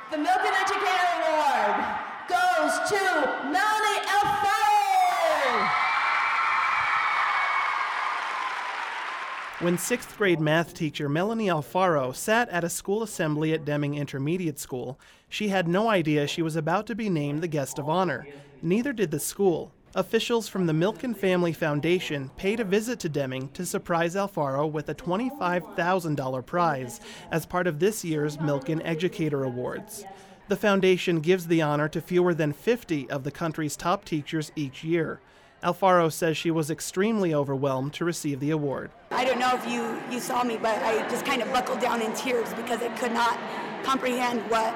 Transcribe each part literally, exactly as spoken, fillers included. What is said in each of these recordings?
The Milken Educator Award goes to Melanie Alfaro. When sixth grade math teacher Melanie Alfaro sat at a school assembly at Deming Intermediate School, she had no idea she was about to be named the guest of honor. Neither did the school. Officials from the Milken Family Foundation paid a visit to Deming to surprise Alfaro with a twenty-five thousand dollars prize as part of this year's Milken Educator Awards. The foundation gives the honor to fewer than fifty of the country's top teachers each year. Alfaro says she was extremely overwhelmed to receive the award. I don't know if you, you saw me, but I just kind of buckled down in tears because I could not comprehend what...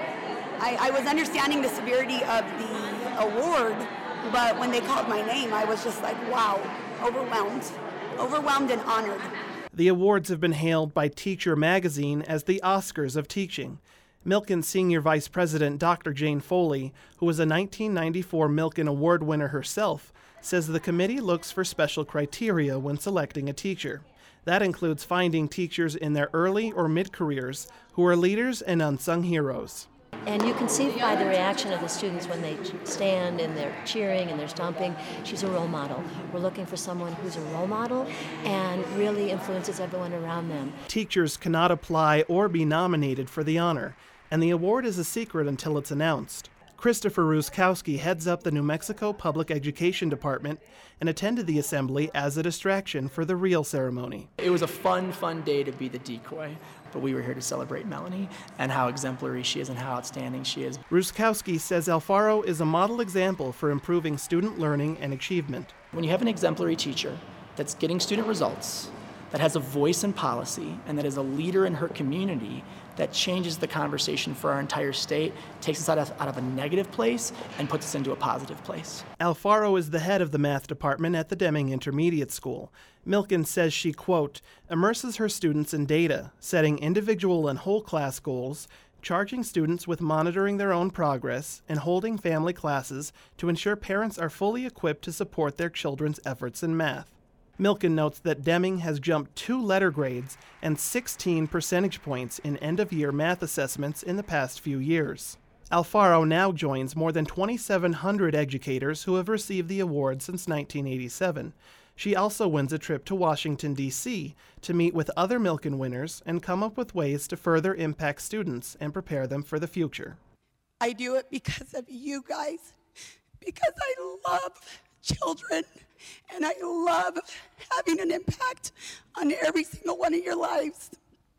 I, I was understanding the severity of the award, but when they called my name, I was just like, wow, overwhelmed. Overwhelmed and honored. The awards have been hailed by Teacher Magazine as the Oscars of teaching. Milken Senior Vice President Doctor Jane Foley, who was a nineteen ninety-four Milken Award winner herself, says the committee looks for special criteria when selecting a teacher. That includes finding teachers in their early or mid-careers who are leaders and unsung heroes. And you can see by the reaction of the students when they stand and they're cheering and they're stomping, she's a role model. We're looking for someone who's a role model and really influences everyone around them. Teachers cannot apply or be nominated for the honor, and the award is a secret until it's announced. Christopher Ruskowski heads up the New Mexico Public Education Department and attended the assembly as a distraction for the real ceremony. It was a fun, fun day to be the decoy, but we were here to celebrate Melanie and how exemplary she is and how outstanding she is. Ruskowski says Alfaro is a model example for improving student learning and achievement. When you have an exemplary teacher that's getting student results, that has a voice in policy, and that is a leader in her community, that changes the conversation for our entire state, takes us out of, out of a negative place and puts us into a positive place. Alfaro is the head of the math department at the Deming Intermediate School. Milken says she, quote, immerses her students in data, setting individual and whole class goals, charging students with monitoring their own progress, and holding family classes to ensure parents are fully equipped to support their children's efforts in math. Milken notes that Deming has jumped two letter grades and sixteen percentage points in end-of-year math assessments in the past few years. Alfaro now joins more than twenty-seven hundred educators who have received the award since nineteen eighty-seven. She also wins a trip to Washington, D C to meet with other Milken winners and come up with ways to further impact students and prepare them for the future. I do it because of you guys, because I love children, and I love having an impact on every single one of your lives.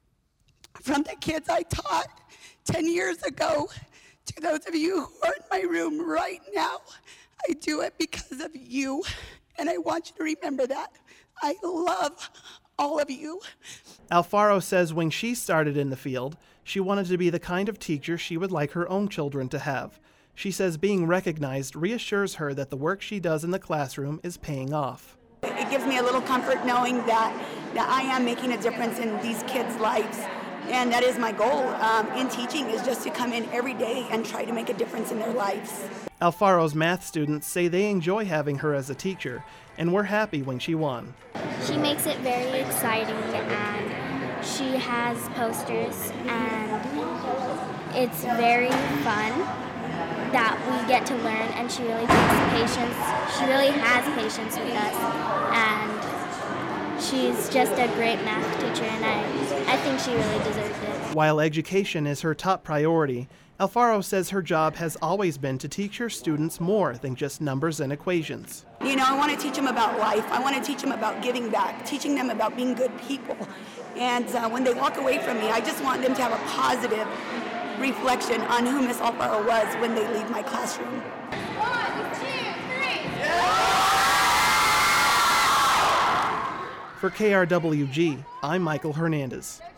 From the kids I taught ten years ago to those of you who are in my room right now, I do it because of you, and I want you to remember that. I love all of you. Alfaro says when she started in the field, she wanted to be the kind of teacher she would like her own children to have. She says being recognized reassures her that the work she does in the classroom is paying off. It gives me a little comfort knowing that, that I am making a difference in these kids' lives. And that is my goal um, in teaching, is just to come in every day and try to make a difference in their lives. Alfaro's math students say they enjoy having her as a teacher and were happy when she won. She makes it very exciting, and she has posters, and it's very fun that we get to learn, and she really takes patience. She really has patience with us, and she's just a great math teacher, and I, I think she really deserved it. While education is her top priority, Alfaro says her job has always been to teach her students more than just numbers and equations. You know, I want to teach them about life. I want to teach them about giving back, teaching them about being good people. And uh, when they walk away from me, I just want them to have a positive reflection on who Miss Alfaro was when they leave my classroom. One, two, three. For K R W G, I'm Michael Hernandez.